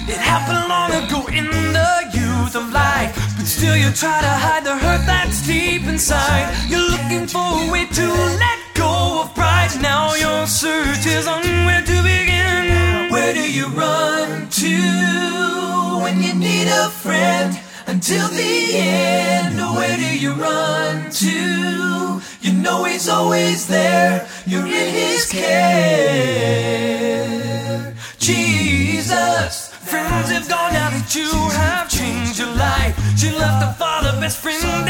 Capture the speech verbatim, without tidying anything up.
It happened long ago in the youth of life, but still you try to hide the hurt that's deep inside. You're looking for a way to let go of pride. Now your search is on where to begin. Where do you run to when you need a friend? Until the end, where do you run to? You know he's always there, you're in his care. Jesus, friends have gone now that you have changed your life. She left a father, best friend,